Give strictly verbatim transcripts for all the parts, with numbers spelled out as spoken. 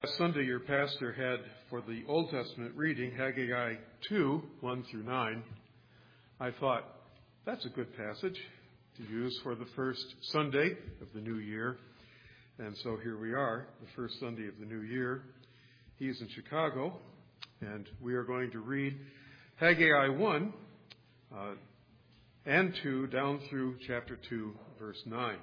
Last Sunday, your pastor had for the Old Testament reading Haggai two, one through nine. I thought, that's a good passage to use for the first Sunday of the new year. And so here we are, the first Sunday of the new year. He's in Chicago, and we are going to read Haggai one uh, and two down through chapter two, verse nine.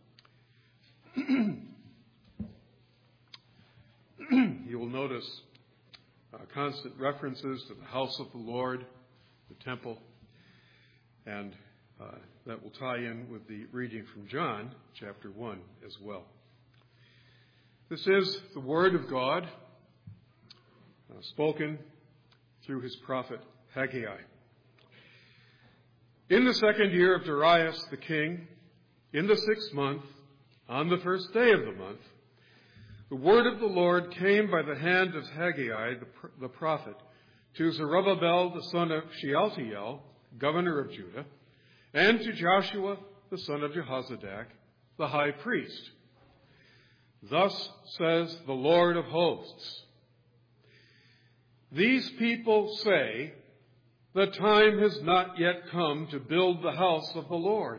You will notice uh, constant references to the house of the Lord, the temple, and uh, that will tie in with the reading from John, chapter one, as well. This is the word of God uh, spoken through his prophet Haggai. In the second year of Darius the king, in the sixth month, on the first day of the month, the word of the Lord came by the hand of Haggai the, the prophet to Zerubbabel the son of Shealtiel, governor of Judah, and to Joshua the son of Jehozadak, the high priest. Thus says the Lord of hosts, these people say, the time has not yet come to build the house of the Lord.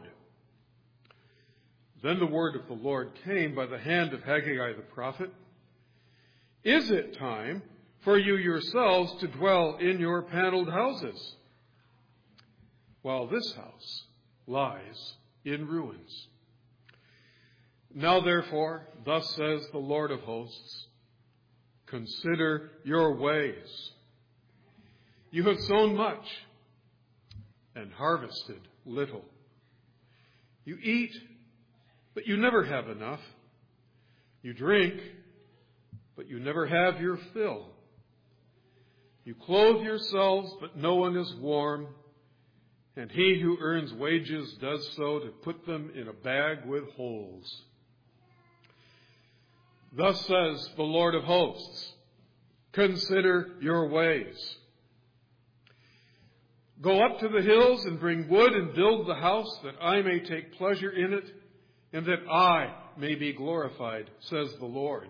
Then the word of the Lord came by the hand of Haggai the prophet. Is it time for you yourselves to dwell in your paneled houses, while this house lies in ruins? Now therefore, thus says the Lord of hosts, consider your ways. You have sown much and harvested little. You eat, but you never have enough. You drink, but you never have your fill. You clothe yourselves, but no one is warm, and he who earns wages does so to put them in a bag with holes. Thus says the Lord of hosts, consider your ways. Go up to the hills and bring wood and build the house, that I may take pleasure in it, and that I may be glorified, says the Lord.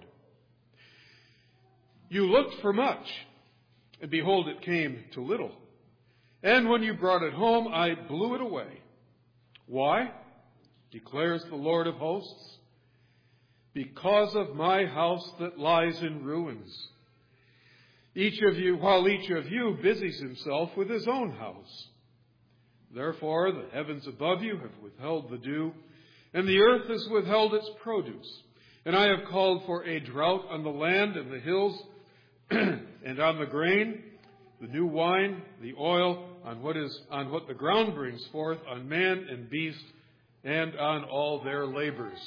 You looked for much, and behold, it came to little. And when you brought it home, I blew it away. Why? Declares the Lord of hosts. Because of my house that lies in ruins. Each of you, while each of you busies himself with his own house. Therefore, the heavens above you have withheld the dew, and the earth has withheld its produce. And I have called for a drought on the land and the hills, and on the grain, the new wine, the oil, on what is on what the ground brings forth, on man and beast, and on all their labors.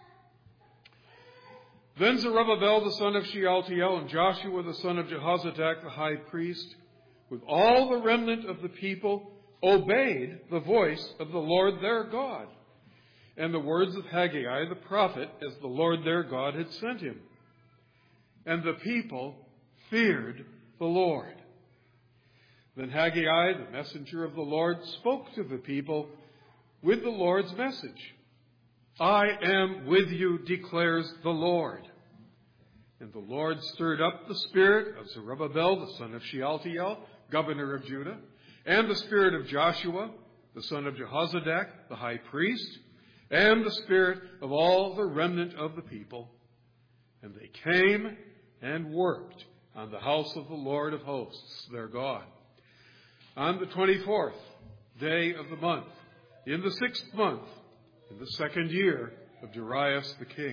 Then Zerubbabel the son of Shealtiel and Joshua the son of Jehozadak the high priest, with all the remnant of the people, obeyed the voice of the Lord their God, and the words of Haggai the prophet, as the Lord their God had sent him. And the people feared the Lord. Then Haggai, the messenger of the Lord, spoke to the people with the Lord's message. I am with you, declares the Lord. And the Lord stirred up the spirit of Zerubbabel, the son of Shealtiel, governor of Judah, and the spirit of Joshua, the son of Jehozadak, the high priest, and the spirit of all the remnant of the people. And they came and worked on the house of the Lord of hosts, their God. On the twenty-fourth day of the month, in the sixth month, in the second year of Darius the king.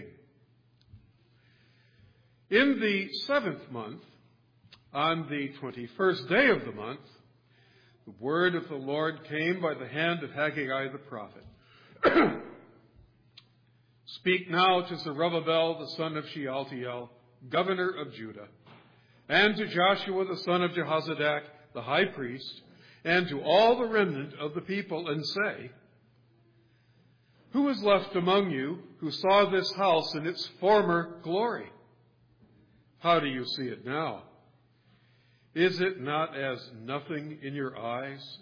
In the seventh month, on the twenty-first day of the month, the word of the Lord came by the hand of Haggai the prophet. Speak now to Zerubbabel the son of Shealtiel, governor of Judah, and to Joshua the son of Jehozadak, the high priest, and to all the remnant of the people, and say, who is left among you who saw this house in its former glory? How do you see it now? Is it not as nothing in your eyes?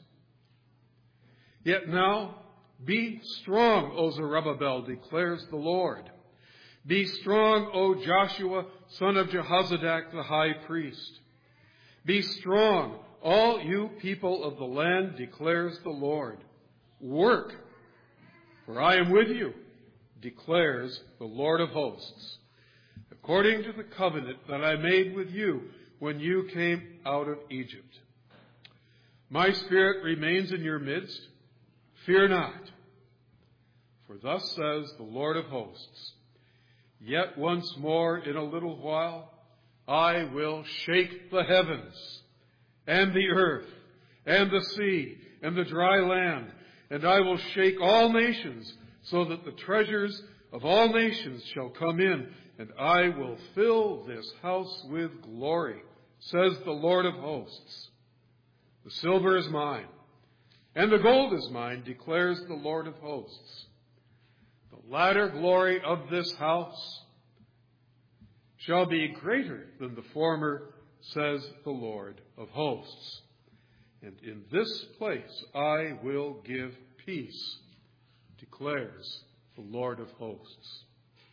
Yet now, be strong, O Zerubbabel, declares the Lord. Be strong, O Joshua, son of Jehozadak the high priest. Be strong, all you people of the land, declares the Lord. Work, for I am with you, declares the Lord of hosts, according to the covenant that I made with you when you came out of Egypt. My spirit remains in your midst. Fear not. For thus says the Lord of hosts, yet once more in a little while I will shake the heavens and the earth and the sea and the dry land, and I will shake all nations, so that the treasures of all nations shall come in, and I will fill this house with glory, says the Lord of hosts. The silver is mine, and the gold is mine, declares the Lord of hosts. The latter glory of this house shall be greater than the former, says the Lord of hosts. And in this place I will give peace, declares the Lord of hosts.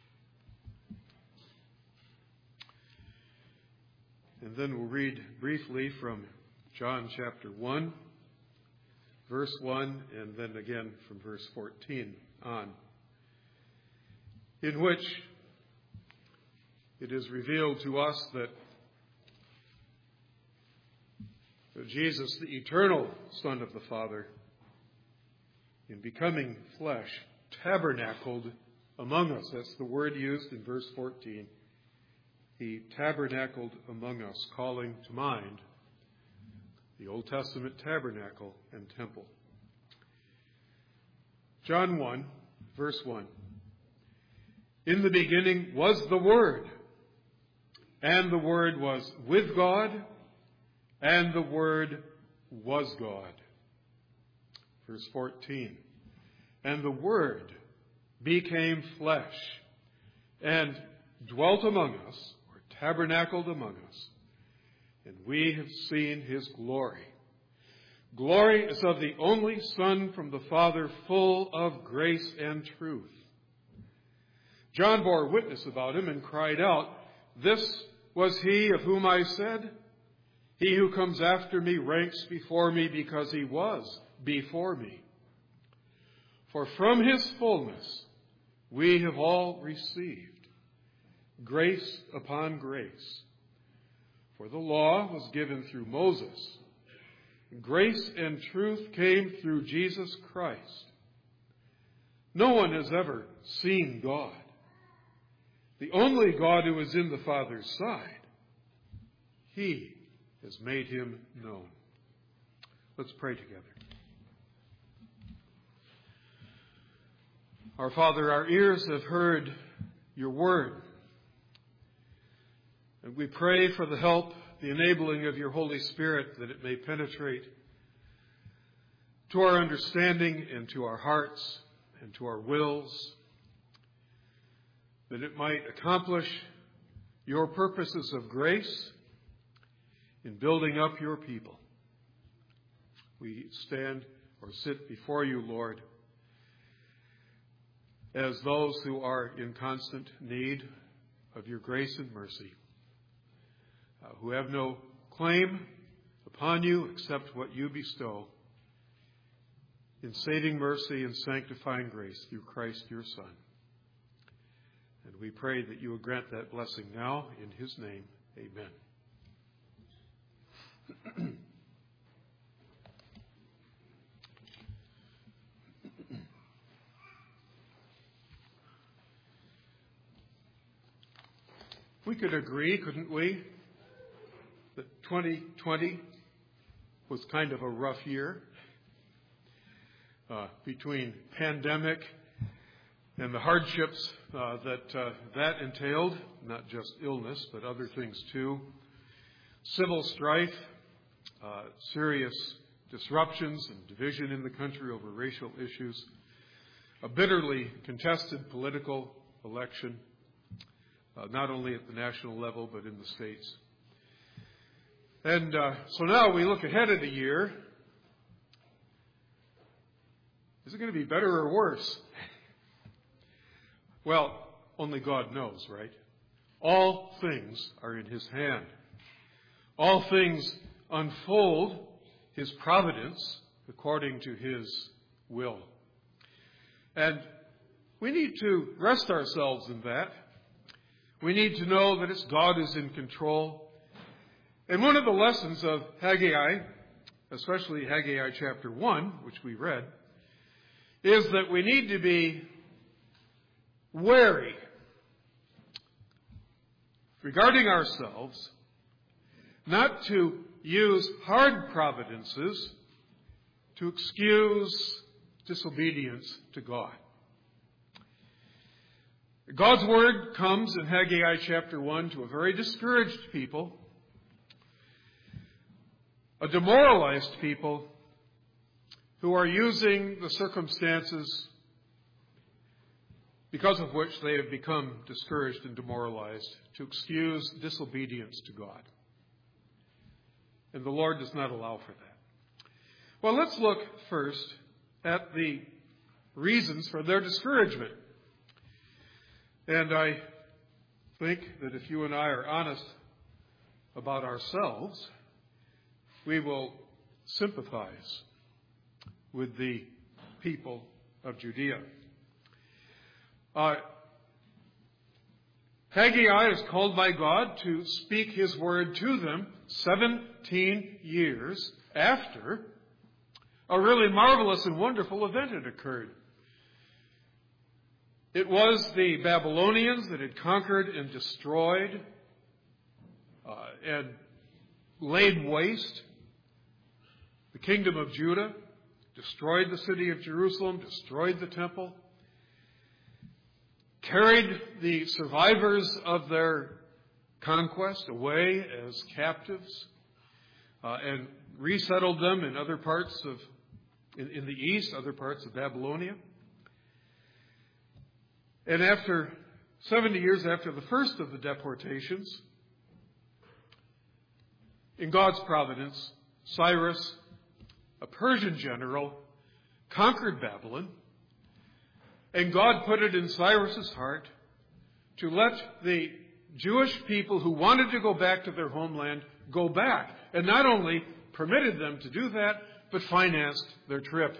And then we'll read briefly from John chapter one, verse one, and then again from verse fourteen on, in which it is revealed to us that Jesus, the eternal Son of the Father, in becoming flesh, tabernacled among us. That's the word used in verse fourteen. He tabernacled among us, calling to mind the Old Testament tabernacle and temple. John one, verse one. In the beginning was the Word, and the Word was with God, and the Word was God. Verse fourteen. And the Word became flesh and dwelt among us, or tabernacled among us, and we have seen his glory. Glory is of the only Son from the Father, full of grace and truth. John bore witness about him and cried out, "This was he of whom I said, he who comes after me ranks before me because he was before me. For from his fullness we have all received grace upon grace. For the law was given through Moses. Grace and truth came through Jesus Christ. No one has ever seen God, the only God who is in the Father's side. He has made him known." Let's pray together. Our Father, our ears have heard your word, and we pray for the help, the enabling of your Holy Spirit, that it may penetrate to our understanding and to our hearts and to our wills, that it might accomplish your purposes of grace in building up your people. We stand or sit before you, Lord, as those who are in constant need of your grace and mercy, uh, who have no claim upon you except what you bestow in saving mercy and sanctifying grace through Christ your Son. And we pray that you will grant that blessing now in his name. Amen. We could agree, couldn't we, that twenty twenty was kind of a rough year, uh, between pandemic and the hardships uh, that uh, that entailed, not just illness, but other things too. Civil strife, uh, serious disruptions and division in the country over racial issues, a bitterly contested political election, uh, not only at the national level, but in the states. And uh, so now we look ahead at a year. Is it going to be better or worse? Well, only God knows, right? All things are in his hand. All things unfold his providence according to his will. And we need to rest ourselves in that. We need to know that it's God who's in control. And one of the lessons of Haggai, especially Haggai chapter one, which we read, is that we need to be wary regarding ourselves, not to use hard providences to excuse disobedience to God. God's word comes in Haggai chapter one to a very discouraged people, a demoralized people who are using the circumstances because of which they have become discouraged and demoralized to excuse disobedience to God. And the Lord does not allow for that. Well, let's look first at the reasons for their discouragement. And I think that if you and I are honest about ourselves, we will sympathize with the people of Judea. Uh, Haggai is called by God to speak his word to them seventeen years after a really marvelous and wonderful event had occurred. It was the Babylonians that had conquered and destroyed uh, and laid waste the kingdom of Judah, destroyed the city of Jerusalem, destroyed the temple, carried the survivors of their conquest away as captives, uh, and resettled them in other parts of, in, in the east, other parts of Babylonia. And after seventy years after the first of the deportations, in God's providence, Cyrus, a Persian general, conquered Babylon, and God put it in Cyrus's heart to let the Jewish people who wanted to go back to their homeland go back, and not only permitted them to do that, but financed their trip.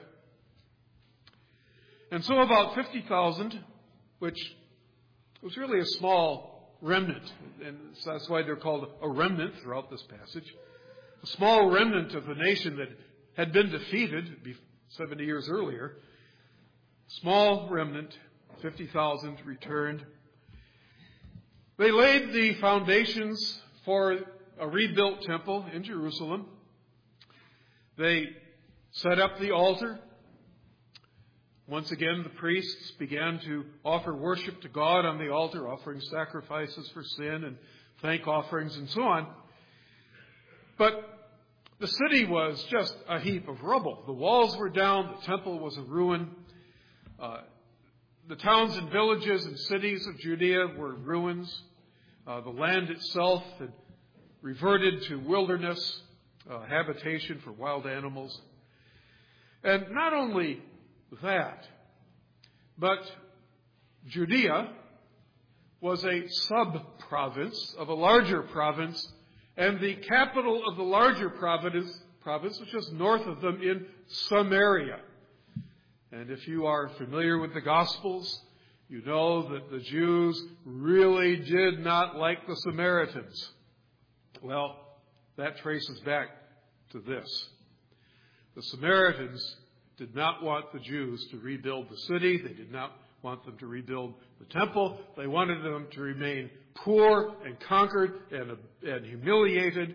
And so about fifty thousand, which was really a small remnant, and that's why they're called a remnant throughout this passage, a small remnant of the nation that had been defeated seventy years earlier, small remnant, fifty thousand returned. They laid the foundations for a rebuilt temple in Jerusalem. They set up the altar. Once again, the priests began to offer worship to God on the altar, offering sacrifices for sin and thank offerings and so on. But the city was just a heap of rubble. The walls were down. The temple was a ruin. Uh, the towns and villages and cities of Judea were ruins. Uh, the land itself had reverted to wilderness, uh, habitation for wild animals. And not only that, but Judea was a sub-province of a larger province, and the capital of the larger province, province was just north of them in Samaria. And if you are familiar with the Gospels, you know that the Jews really did not like the Samaritans. Well, that traces back to this. The Samaritans did not want the Jews to rebuild the city. They did not want them to rebuild the temple. They wanted them to remain poor and conquered and, and humiliated.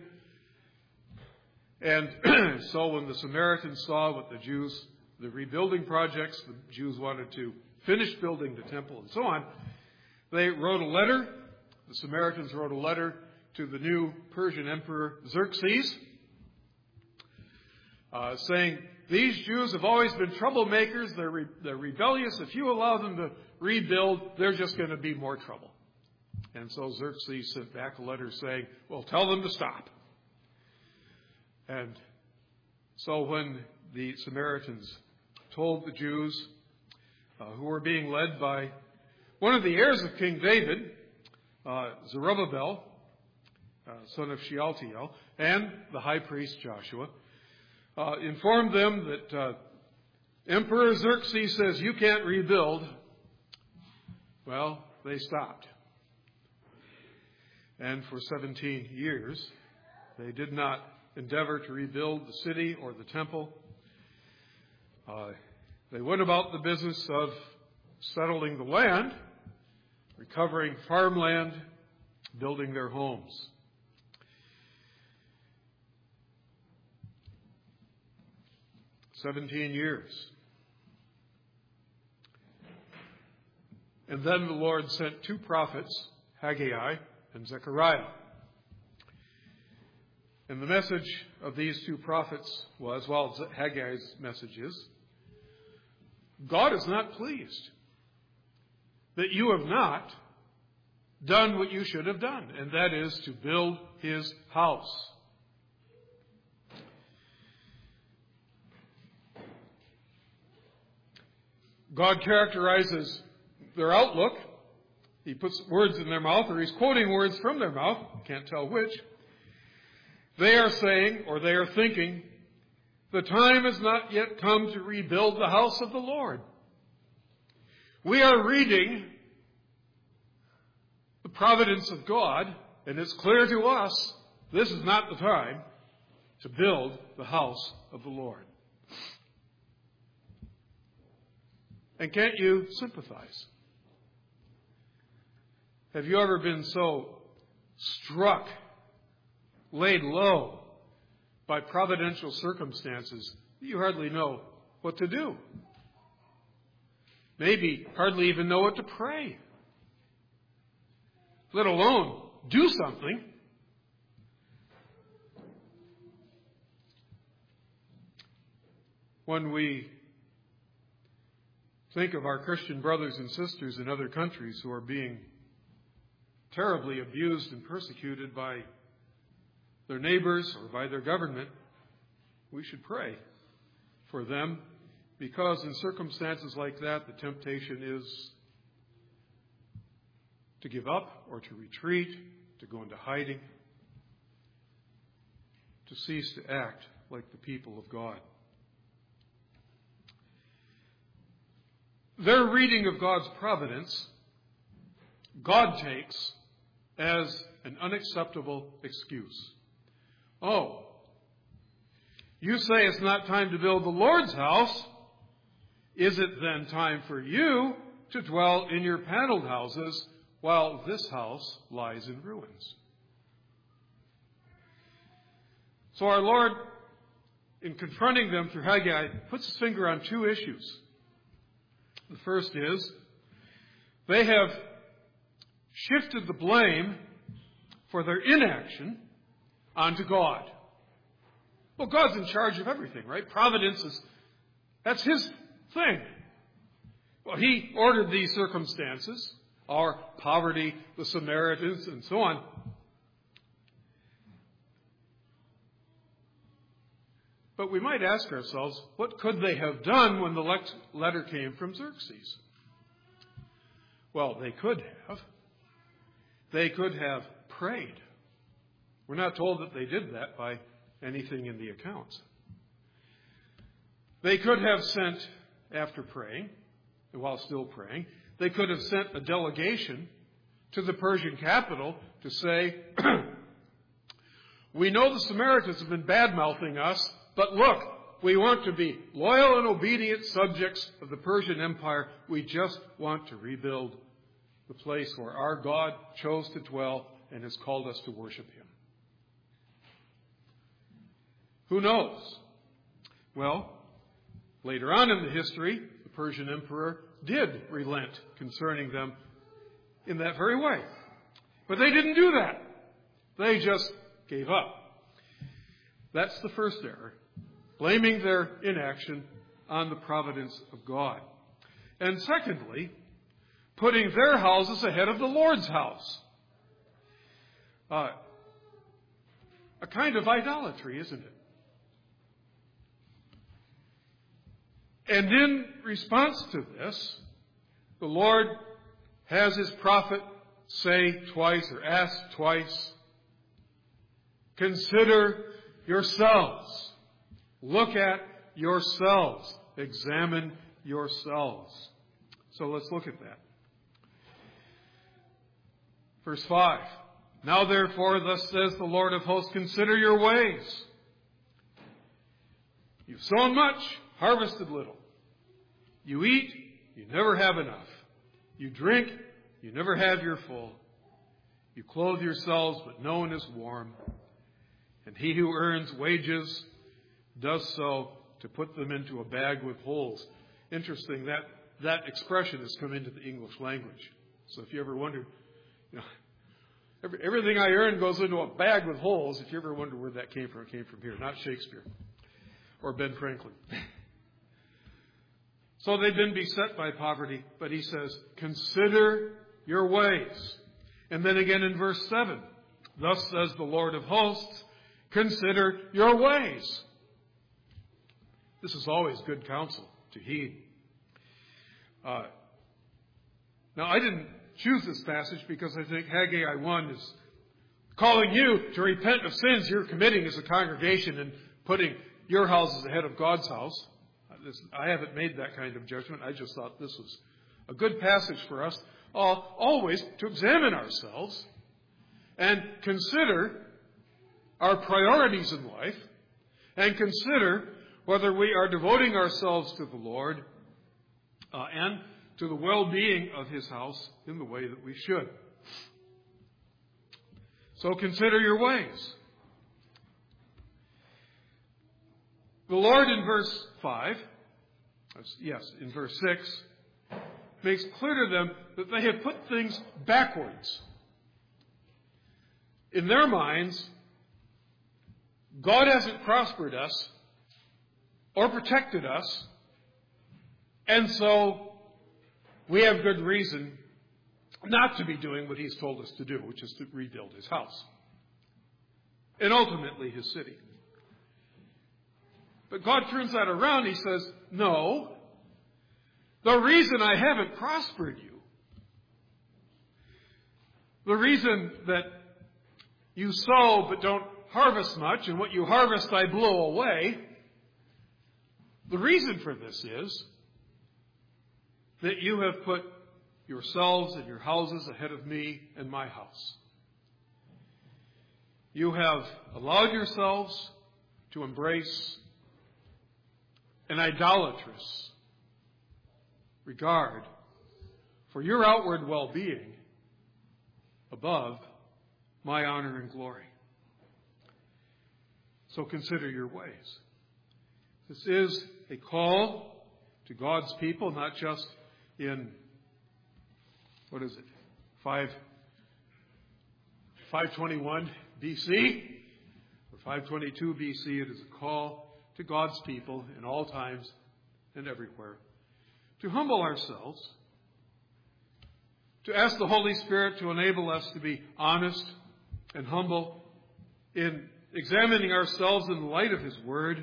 And so when the Samaritans saw what the Jews, the rebuilding projects, the Jews wanted to finish building the temple and so on, they wrote a letter. The Samaritans wrote a letter to the new Persian Emperor Xerxes, uh, saying, these Jews have always been troublemakers. They're, re- they're rebellious. If you allow them to rebuild, they're just going to be more trouble. And so Xerxes sent back a letter saying, well, tell them to stop. And so when the Samaritans told the Jews, uh, who were being led by one of the heirs of King David, uh, Zerubbabel, uh, son of Shealtiel, and the high priest Joshua, uh, informed them that uh, Emperor Xerxes says, you can't rebuild. Well, they stopped. And for seventeen years, they did not endeavor to rebuild the city or the temple. Uh, they went about the business of settling the land, recovering farmland, building their homes. Seventeen years. And then the Lord sent two prophets, Haggai and Zechariah. And the message of these two prophets was, well, Haggai's message is, God is not pleased that you have not done what you should have done, and that is to build his house. God characterizes their outlook. He puts words in their mouth, or he's quoting words from their mouth. Can't tell which. They are saying, or they are thinking, the time has not yet come to rebuild the house of the Lord. We are reading the providence of God, and it's clear to us this is not the time to build the house of the Lord. And can't you sympathize? Have you ever been so struck, laid low by providential circumstances that you hardly know what to do? Maybe hardly even know what to pray, let alone do something. When we think of our Christian brothers and sisters in other countries who are being terribly abused and persecuted by their neighbors or by their government, we should pray for them, because in circumstances like that, the temptation is to give up or to retreat, to go into hiding, to cease to act like the people of God. Their reading of God's providence, God takes as an unacceptable excuse. Oh, you say it's not time to build the Lord's house. Is it then time for you to dwell in your paneled houses while this house lies in ruins? So our Lord, in confronting them through Haggai, puts his finger on two issues. The first is, they have shifted the blame for their inaction onto God. Well, God's in charge of everything, right? Providence is, that's his thing. Well, he ordered these circumstances, our poverty, the Samaritans, and so on. But we might ask ourselves, what could they have done when the letter came from Xerxes? Well, they could have. They could have prayed. We're not told that they did that by anything in the accounts. They could have sent, after praying, and while still praying, they could have sent a delegation to the Persian capital to say, we know the Samaritans have been bad-mouthing us, but look, we want to be loyal and obedient subjects of the Persian Empire. We just want to rebuild the place where our God chose to dwell and has called us to worship him. Who knows? Well, later on in the history, the Persian emperor did relent concerning them in that very way. But they didn't do that. They just gave up. That's the first error, blaming their inaction on the providence of God. And secondly, putting their houses ahead of the Lord's house. Uh, a kind of idolatry, isn't it? And in response to this, the Lord has his prophet say twice or ask twice, consider yourselves. Look at yourselves. Examine yourselves. So let's look at that. Verse five. Now therefore, thus says the Lord of hosts, consider your ways. You've sown much, harvested little. You eat, you never have enough. You drink, you never have your full. You clothe yourselves, but no one is warm. And he who earns wages does so to put them into a bag with holes. Interesting, that, that expression has come into the English language. So if you ever wondered, you know, every, everything I earn goes into a bag with holes. If you ever wonder where that came from, it came from here, not Shakespeare or Ben Franklin. So they've been beset by poverty, but he says, consider your ways. And then again in verse seven, thus says the Lord of hosts, consider your ways. This is always good counsel to heed. Uh, now, I didn't choose this passage because I think Haggai one is calling you to repent of sins you're committing as a congregation and putting your houses ahead of God's house. This, I haven't made that kind of judgment. I just thought this was a good passage for us uh, always to examine ourselves and consider our priorities in life and consider whether we are devoting ourselves to the Lord uh, and to the well-being of his house in the way that we should. So consider your ways. The Lord in verse five, yes, in verse six, makes clear to them that they have put things backwards. In their minds, God hasn't prospered us or protected us, and so we have good reason not to be doing what he's told us to do, which is to rebuild his house and ultimately his city. But God turns that around. He says, no, the reason I haven't prospered you, the reason that you sow but don't harvest much, and what you harvest I blow away, the reason for this is that you have put yourselves and your houses ahead of me and my house. You have allowed yourselves to embrace an idolatrous regard for your outward well-being above my honor and glory. So consider your ways. This is a call to God's people, not just in, what is it, five, five twenty-one B C or five twenty-two B C. It is a call to God's people in all times and everywhere to humble ourselves, to ask the Holy Spirit to enable us to be honest and humble in examining ourselves in the light of his word.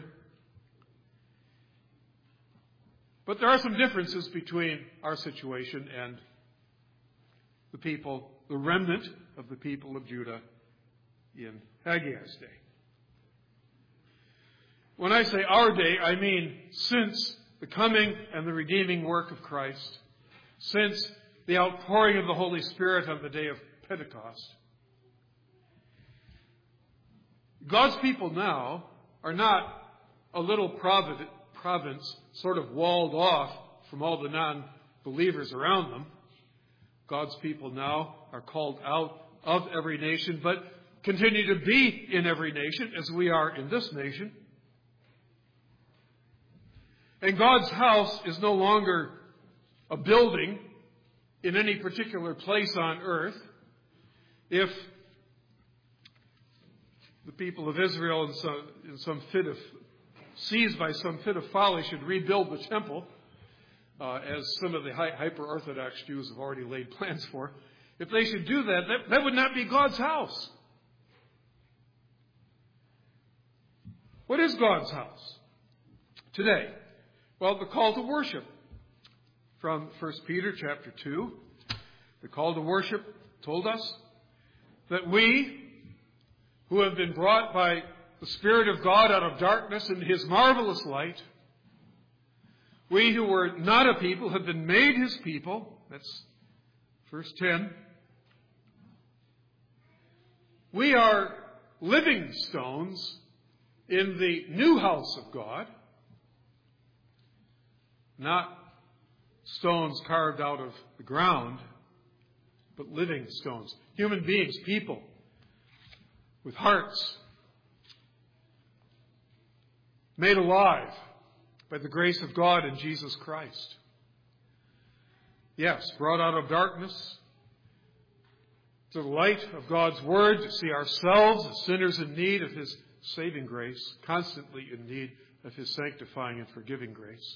But there are some differences between our situation and the people, the remnant of the people of Judah in Haggai's day. When I say our day, I mean since the coming and the redeeming work of Christ, since the outpouring of the Holy Spirit on the day of Pentecost. God's people now are not a little province sort of walled off from all the non-believers around them. God's people now are called out of every nation, but continue to be in every nation as we are in this nation. And God's house is no longer a building in any particular place on earth. If the people of Israel, in some, in some fit of, seized by some fit of folly, should rebuild the temple, uh, as some of the hyper-Orthodox Jews have already laid plans for, if they should do that, that, that would not be God's house. What is God's house today? Well, the call to worship from First Peter chapter two. The call to worship told us that we, who have been brought by the Spirit of God out of darkness into His marvelous light, we who were not a people have been made His people. That's verse ten. We are living stones in the new house of God, not stones carved out of the ground, but living stones. Human beings, people, with hearts made alive by the grace of God in Jesus Christ. Yes, brought out of darkness to the light of God's Word, to see ourselves as sinners in need of His saving grace, constantly in need of His sanctifying and forgiving grace.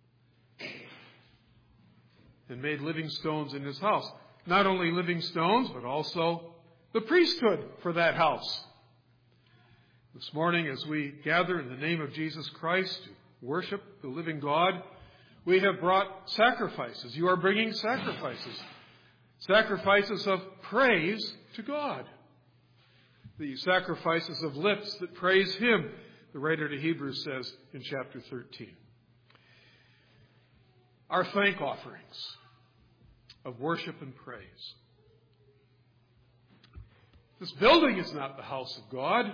And made living stones in His house. Not only living stones, but also the priesthood for that house. This morning, as we gather in the name of Jesus Christ to worship the living God, we have brought sacrifices. You are bringing sacrifices. Sacrifices of praise to God. The sacrifices of lips that praise Him, the writer to Hebrews says in chapter thirteen. Our thank offerings of worship and praise. This building is not the house of God.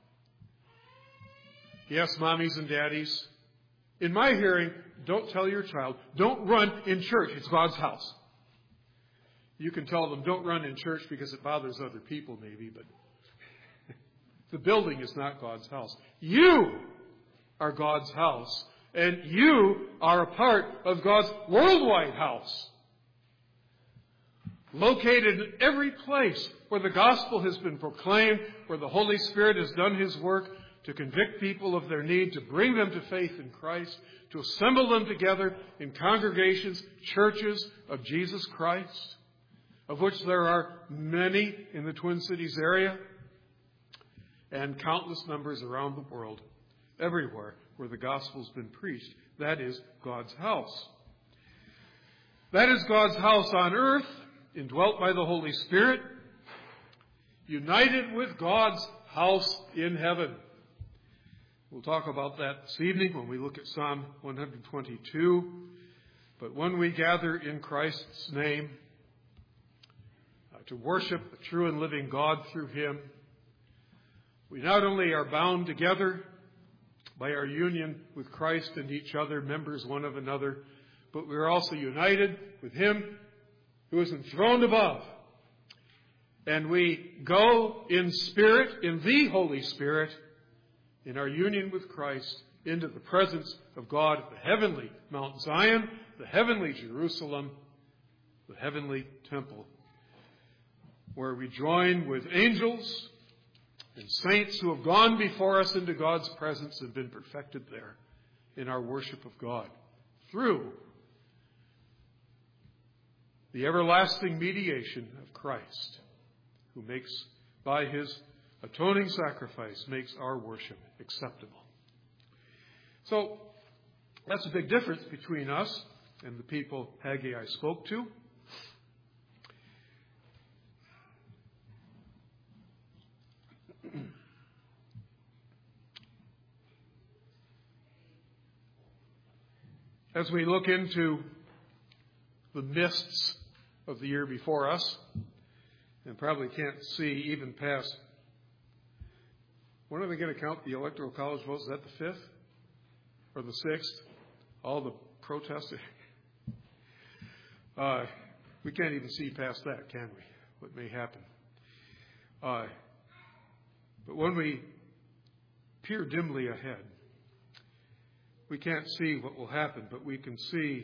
Yes, mommies and daddies, in my hearing, don't tell your child, don't run in church. It's God's house. You can tell them, don't run in church because it bothers other people maybe, but the building is not God's house. You are God's house, and you are a part of God's worldwide house. Located in every place where the gospel has been proclaimed, where the Holy Spirit has done His work to convict people of their need, to bring them to faith in Christ, to assemble them together in congregations, churches of Jesus Christ, of which there are many in the Twin Cities area, and countless numbers around the world, everywhere where the gospel's been preached. That is God's house. That is God's house on earth, indwelt by the Holy Spirit, united with God's house in heaven. We'll talk about that this evening when we look at Psalm one twenty-two. But when we gather in Christ's name uh, to worship the true and living God through Him, we not only are bound together by our union with Christ and each other, members one of another, but we are also united with Him who is enthroned above. And we go in spirit, in the Holy Spirit, in our union with Christ, into the presence of God at the heavenly Mount Zion, the heavenly Jerusalem, the heavenly temple, where we join with angels and saints who have gone before us into God's presence and been perfected there in our worship of God through the everlasting mediation of Christ, who makes, by His atoning sacrifice, makes our worship acceptable. So, that's a big difference between us and the people Haggai spoke to. As we look into the mists of the year before us, and probably can't see even past, when are they going to count the Electoral College votes? Is that the fifth or the sixth? All the protesting. Uh, we can't even see past that, can we? What may happen. Uh, but when we peer dimly ahead, we can't see what will happen, but we can see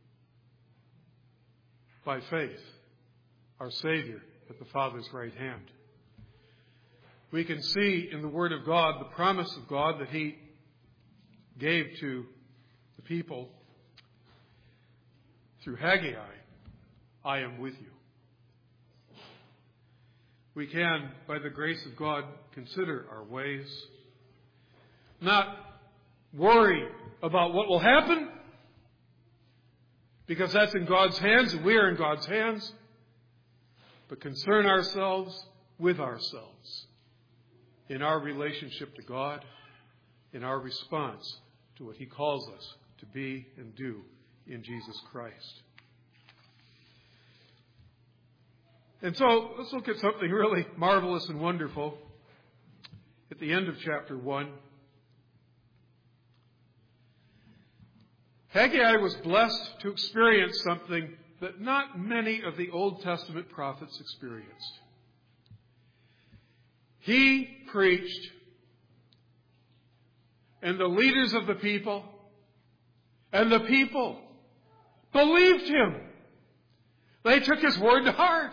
by faith our Savior at the Father's right hand. We can see in the Word of God the promise of God that He gave to the people through Haggai, I am with you. We can, by the grace of God, consider our ways, not worry about what will happen, because that's in God's hands and we are in God's hands, but concern ourselves with ourselves in our relationship to God, in our response to what He calls us to be and do in Jesus Christ. And so let's look at something really marvelous and wonderful at the end of chapter one. Haggai was blessed to experience something that not many of the Old Testament prophets experienced. He preached, and the leaders of the people and the people believed him. They took his word to heart.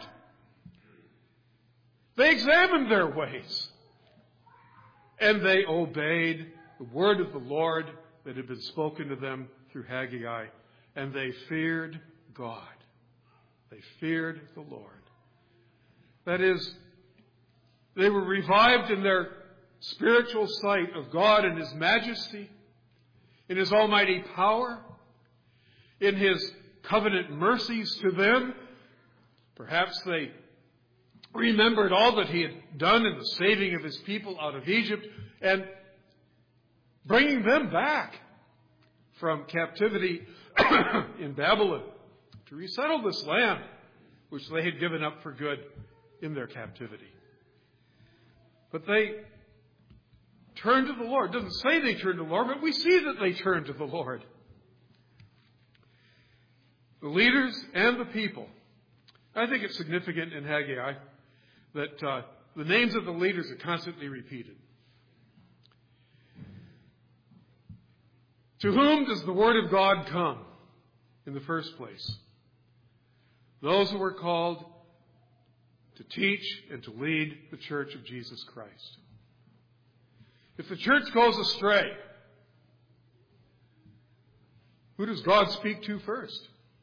They examined their ways. And they obeyed the word of the Lord that had been spoken to them through Haggai. And they feared God. They feared the Lord. That is, they were revived in their spiritual sight of God and His majesty, in His almighty power, in His covenant mercies to them. Perhaps they remembered all that He had done in the saving of His people out of Egypt and bringing them back from captivity in Babylon to resettle this land which they had given up for good in their captivity. But they turned to the Lord. It doesn't say they turned to the Lord, but we see that they turned to the Lord. The leaders and the people. I think it's significant in Haggai that uh, the names of the leaders are constantly repeated. To whom does the word of God come in the first place? Those who were called to teach and to lead the church of Jesus Christ. If the church goes astray, who does God speak to first?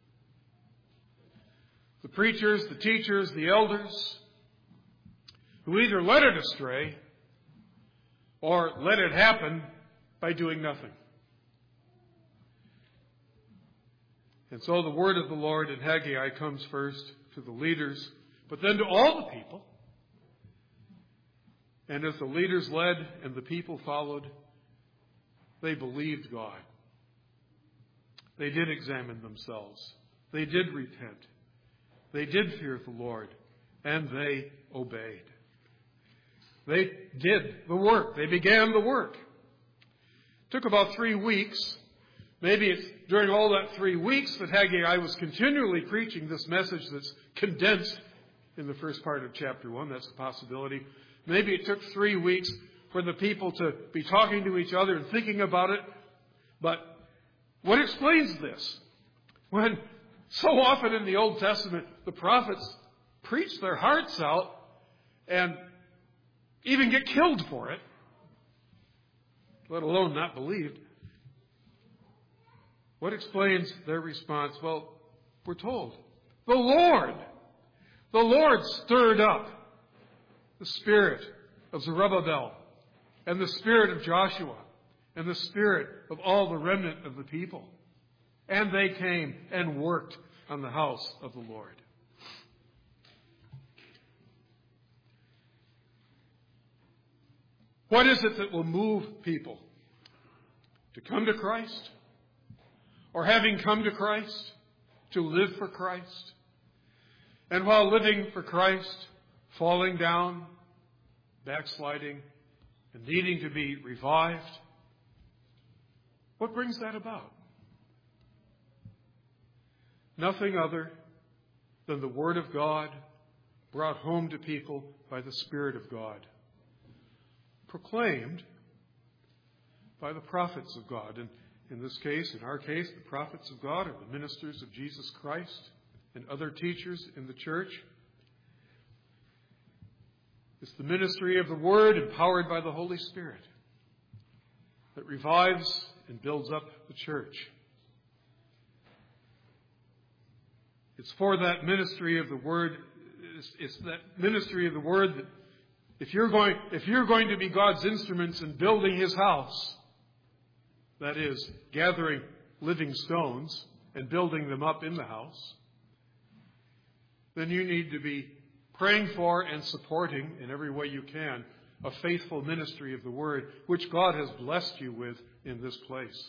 The preachers, the teachers, the elders, who either led it astray or let it happen by doing nothing. And so the word of the Lord in Haggai comes first to the leaders, but then to all the people. And as the leaders led and the people followed, they believed God. They did examine themselves. They did repent. They did fear the Lord. And they obeyed. They did the work. They began the work. It took about three weeks. Maybe it's during all that three weeks that Haggai was continually preaching this message that's condensed in the first part of chapter one. That's a possibility. Maybe it took three weeks for the people to be talking to each other and thinking about it. But what explains this? When so often in the Old Testament, the prophets preach their hearts out and even get killed for it, let alone not believed. What explains their response? Well, we're told, the Lord, the Lord stirred up the spirit of Zerubbabel and the spirit of Joshua and the spirit of all the remnant of the people. And they came and worked on the house of the Lord. What is it that will move people to come to Christ? Or having come to Christ, to live for Christ? And while living for Christ, falling down, backsliding, and needing to be revived? What brings that about? Nothing other than the Word of God brought home to people by the Spirit of God, proclaimed by the prophets of God. And in this case, in our case, the prophets of God are the ministers of Jesus Christ and other teachers in the church. It's the ministry of the Word empowered by the Holy Spirit that revives and builds up the church. It's for that ministry of the Word, it's, it's that ministry of the Word that if you're going, if you're going to be God's instruments in building His house, that is, gathering living stones and building them up in the house, then you need to be praying for and supporting in every way you can a faithful ministry of the Word, which God has blessed you with in this place.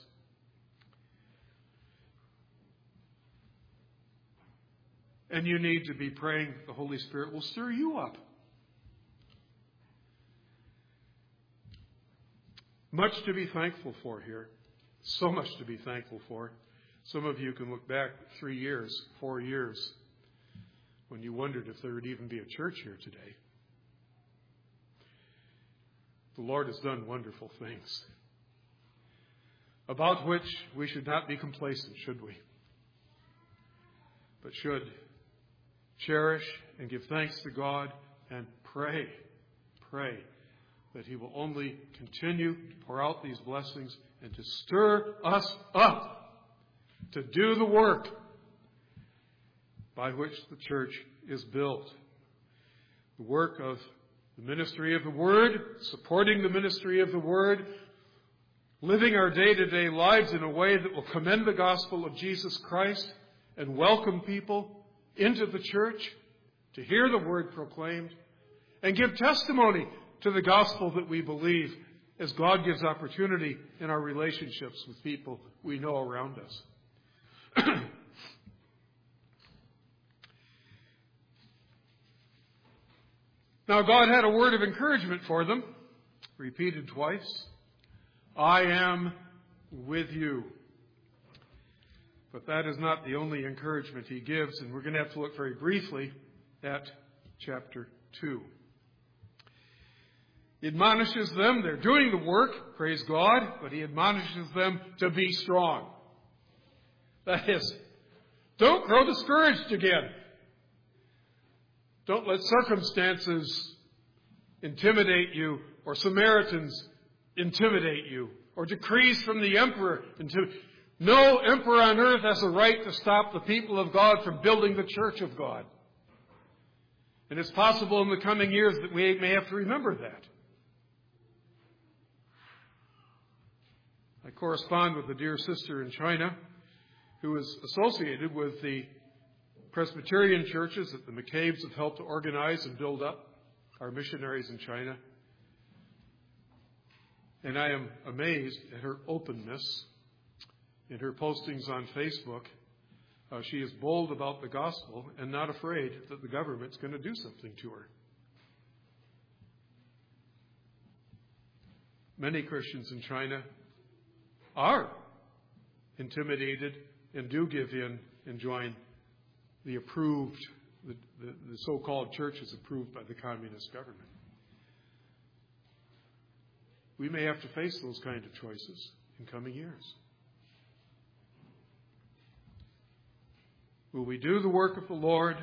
And you need to be praying the Holy Spirit will stir you up. Much to be thankful for here. So much to be thankful for. Some of you can look back three years, four years, when you wondered if there would even be a church here today. The Lord has done wonderful things, about which we should not be complacent, should we? But should cherish and give thanks to God and pray, pray that He will only continue to pour out these blessings and to stir us up to do the work by which the church is built. The work of the ministry of the Word, supporting the ministry of the Word, living our day-to-day lives in a way that will commend the gospel of Jesus Christ and welcome people into the church to hear the Word proclaimed and give testimony to the gospel that we believe as God gives opportunity in our relationships with people we know around us. Now, God had a word of encouragement for them, repeated twice. I am with you. But that is not the only encouragement He gives, and we're going to have to look very briefly at chapter two. He admonishes them, they're doing the work, praise God, but He admonishes them to be strong. That is, don't grow discouraged again. Don't let circumstances intimidate you, or Samaritans intimidate you, or decrees from the emperor. No emperor on earth has a right to stop the people of God from building the church of God. And it's possible in the coming years that we may have to remember that. I correspond with a dear sister in China who is associated with the Presbyterian churches that the McCabe's have helped to organize and build up, our missionaries in China. And I am amazed at her openness in her postings on Facebook. Uh, she is bold about the gospel and not afraid that the government's going to do something to her. Many Christians in China are intimidated and do give in and join the approved, the, the, the so-called churches approved by the communist government. We may have to face those kind of choices in coming years. Will we do the work of the Lord,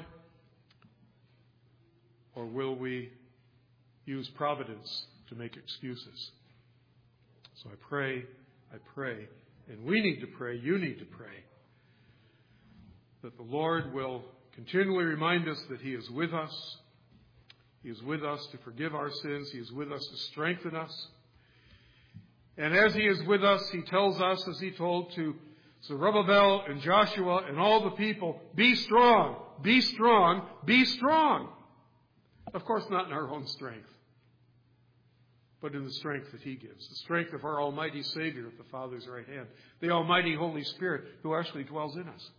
or will we use providence to make excuses? So I pray, I pray, and we need to pray, you need to pray, that the Lord will continually remind us that He is with us. He is with us to forgive our sins. He is with us to strengthen us. And as He is with us, He tells us, as He told to Zerubbabel and Joshua and all the people, be strong, be strong, be strong. Of course, not in our own strength, but in the strength that He gives, the strength of our Almighty Savior at the Father's right hand, the Almighty Holy Spirit who actually dwells in us.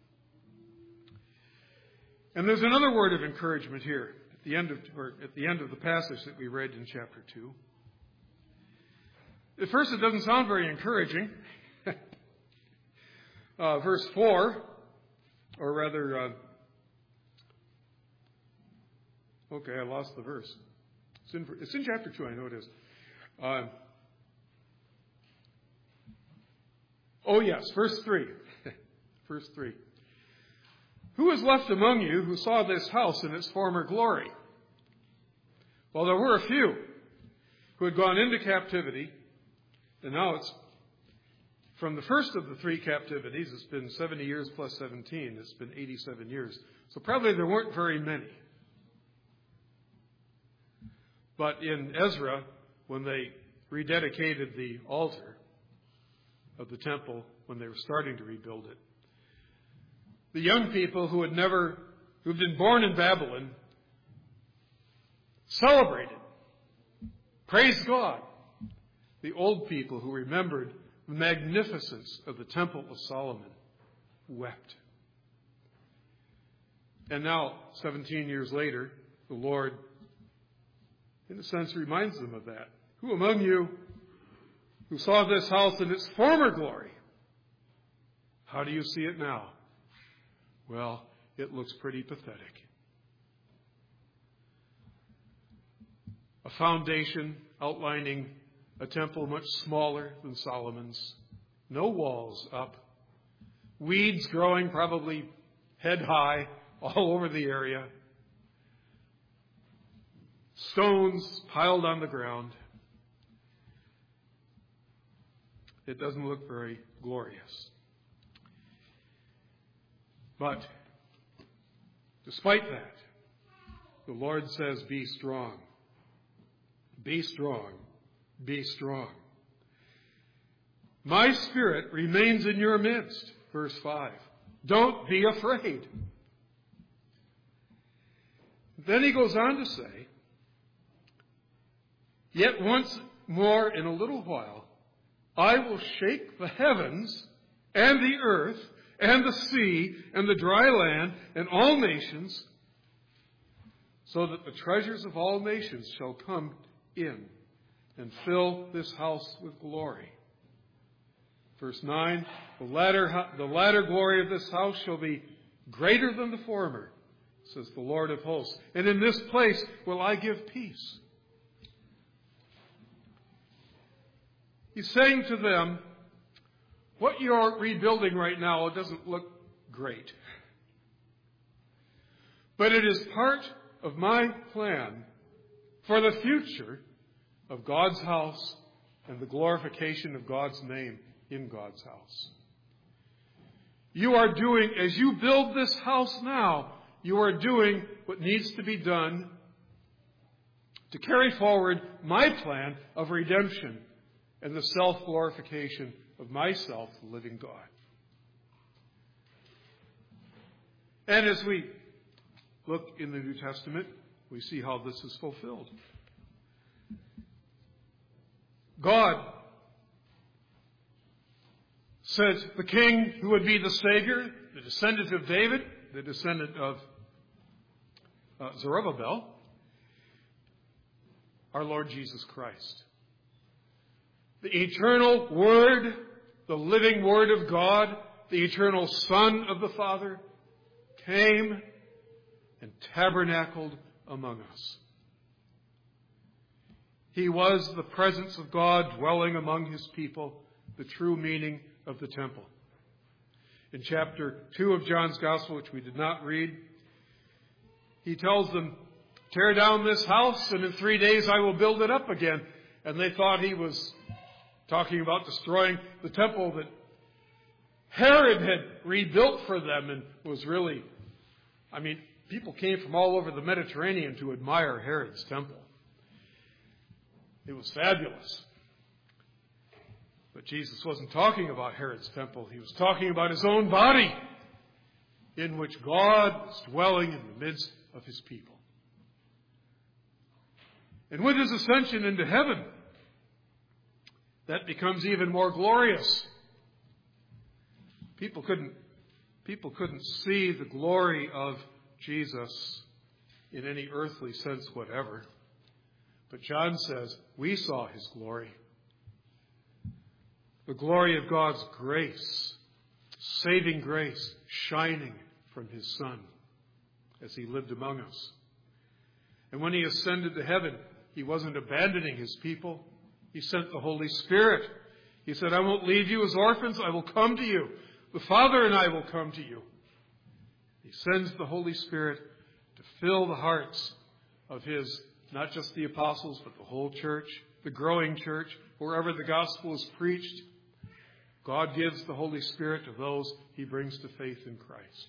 And there's another word of encouragement here at the end of, or at the end of the passage that we read in chapter two. At first, it doesn't sound very encouraging. uh, verse four, or rather, uh, okay, I lost the verse. It's in, it's in chapter two, I know it is. Uh, oh, yes, verse three. verse three. Who is left among you who saw this house in its former glory? Well, there were a few who had gone into captivity, and now it's from the first of the three captivities. It's been seventy years plus seventeen. It's been eighty-seven years. So probably there weren't very many. But in Ezra, when they rededicated the altar of the temple, when they were starting to rebuild it, the young people who had never, who'd been born in Babylon, celebrated, praised God. The old people who remembered the magnificence of the Temple of Solomon wept. And now, seventeen years later, the Lord, in a sense, reminds them of that. Who among you who saw this house in its former glory, how do you see it now? Well, it looks pretty pathetic. A foundation outlining a temple much smaller than Solomon's. No walls up. Weeds growing probably head high all over the area. Stones piled on the ground. It doesn't look very glorious. But despite that, the Lord says, be strong. Be strong. Be strong. My Spirit remains in your midst. Verse five. Don't be afraid. Then he goes on to say, yet once more in a little while, I will shake the heavens and the earth and the sea and the dry land and all nations, so that the treasures of all nations shall come in and fill this house with glory. Verse nine, the latter, the latter glory of this house shall be greater than the former, says the Lord of hosts. And in this place will I give peace. He's saying to them, what you're rebuilding right now, it doesn't look great. But it is part of my plan for the future of God's house and the glorification of God's name in God's house. You are doing, as you build this house now, you are doing what needs to be done to carry forward my plan of redemption and the self-glorification of myself, the living God. And as we look in the New Testament, we see how this is fulfilled. God says the king who would be the Savior, the descendant of David, the descendant of uh, Zerubbabel, our Lord Jesus Christ. The eternal Word, the living Word of God, the eternal Son of the Father, came and tabernacled among us. He was the presence of God dwelling among His people, the true meaning of the temple. In chapter two of John's Gospel, which we did not read, he tells them, tear down this house and in three days I will build it up again. And they thought he was talking about destroying the temple that Herod had rebuilt for them and was really, I mean, people came from all over the Mediterranean to admire Herod's temple. It was fabulous. But Jesus wasn't talking about Herod's temple. He was talking about His own body, in which God was dwelling in the midst of His people. And with His ascension into heaven, that becomes even more glorious. People couldn't, people couldn't see the glory of Jesus in any earthly sense whatever. But John says, we saw His glory. The glory of God's grace, saving grace, shining from His Son as He lived among us. And when He ascended to heaven, He wasn't abandoning His people. He sent the Holy Spirit. He said, I won't leave you as orphans. I will come to you. The Father and I will come to you. He sends the Holy Spirit to fill the hearts of His, not just the apostles, but the whole church, the growing church, wherever the gospel is preached. God gives the Holy Spirit to those He brings to faith in Christ.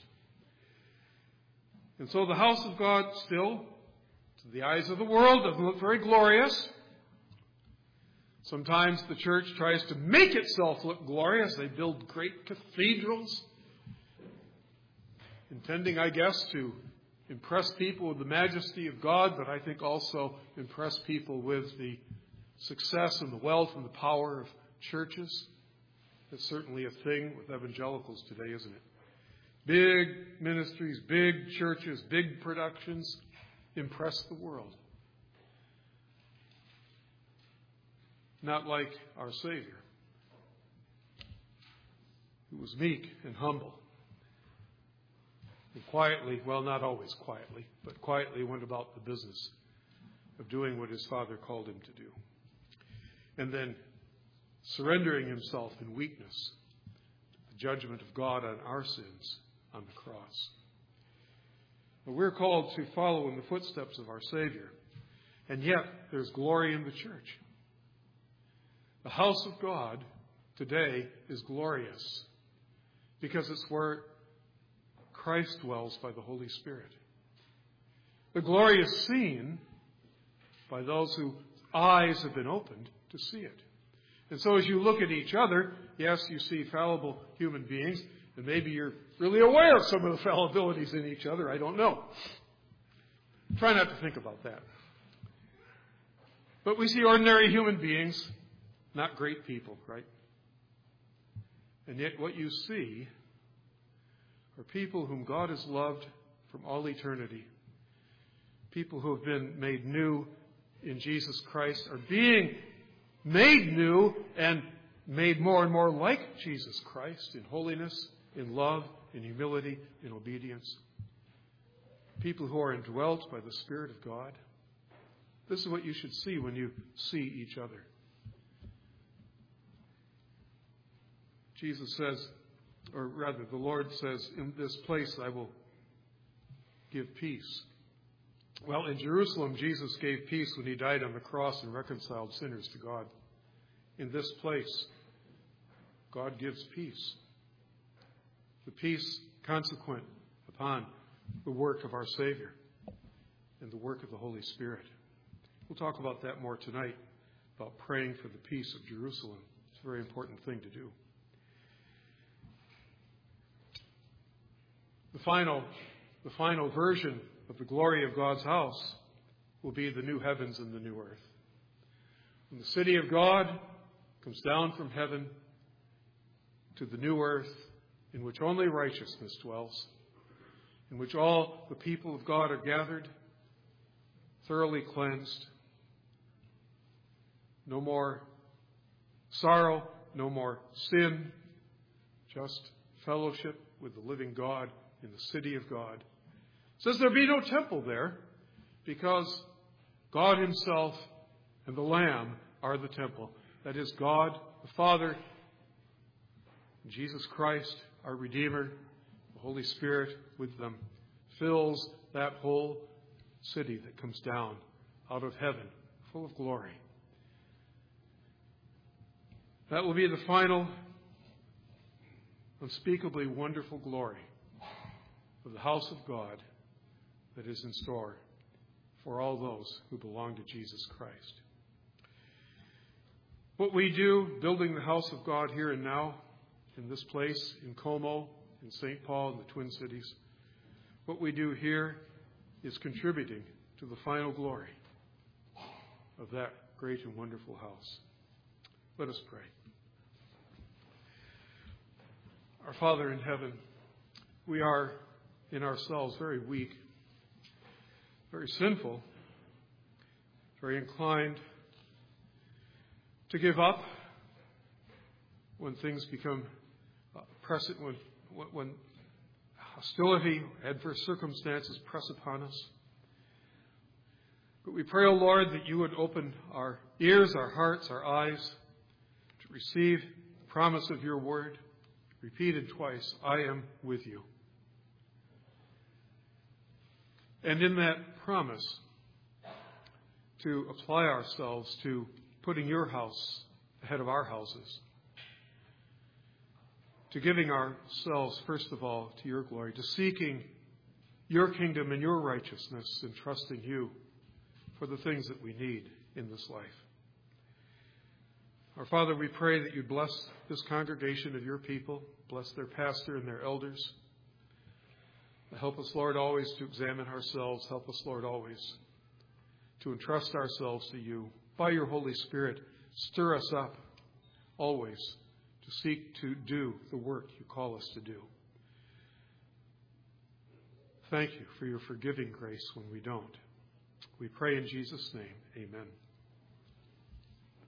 And so the house of God still, to the eyes of the world, doesn't look very glorious. Sometimes the church tries to make itself look glorious. They build great cathedrals, intending, I guess, to impress people with the majesty of God, but I think also impress people with the success and the wealth and the power of churches. That's certainly a thing with evangelicals today, isn't it? Big ministries, big churches, big productions impress the world. Not like our Savior, who was meek and humble. And quietly, well, not always quietly, but quietly went about the business of doing what his Father called him to do. And then surrendering himself in weakness to the judgment of God on our sins on the cross. But we're called to follow in the footsteps of our Savior. And yet, there's glory in the church. The house of God today is glorious because it's where Christ dwells by the Holy Spirit. The glory is seen by those whose eyes have been opened to see it. And so as you look at each other, yes, you see fallible human beings, and maybe you're really aware of some of the fallibilities in each other. I don't know. Try not to think about that. But we see ordinary human beings, not great people, right? And yet what you see are people whom God has loved from all eternity. People who have been made new in Jesus Christ are being made new and made more and more like Jesus Christ in holiness, in love, in humility, in obedience. People who are indwelt by the Spirit of God. This is what you should see when you see each other. Jesus says, or rather the Lord says, in this place I will give peace. Well, in Jerusalem, Jesus gave peace when he died on the cross and reconciled sinners to God. In this place, God gives peace. The peace consequent upon the work of our Savior and the work of the Holy Spirit. We'll talk about that more tonight, about praying for the peace of Jerusalem. It's a very important thing to do. The final, the final version of the glory of God's house will be the new heavens and the new earth. When the city of God comes down from heaven to the new earth in which only righteousness dwells, in which all the people of God are gathered, thoroughly cleansed, no more sorrow, no more sin, just fellowship with the living God in the city of God. It says there be no temple there because God himself and the Lamb are the temple. That is God, the Father, Jesus Christ, our Redeemer, the Holy Spirit with them, fills that whole city that comes down out of heaven, full of glory. That will be the final, unspeakably wonderful glory of the house of God that is in store for all those who belong to Jesus Christ. What we do, building the house of God here and now, in this place, in Como, in Saint Paul, in the Twin Cities, what we do here is contributing to the final glory of that great and wonderful house. Let us pray. Our Father in heaven, we are in ourselves very weak, very sinful, very inclined to give up when things become uh, press when, when hostility, adverse circumstances press upon us. But we pray, O Lord, that you would open our ears, our hearts, our eyes to receive the promise of your word, repeated twice, I am with you. And in that promise, to apply ourselves to putting your house ahead of our houses, to giving ourselves, first of all, to your glory, to seeking your kingdom and your righteousness and trusting you for the things that we need in this life. Our Father, we pray that you bless this congregation of your people, bless their pastor and their elders. Help us, Lord, always to examine ourselves. Help us, Lord, always to entrust ourselves to you. By your Holy Spirit, stir us up always to seek to do the work you call us to do. Thank you for your forgiving grace when we don't. We pray in Jesus' name. Amen.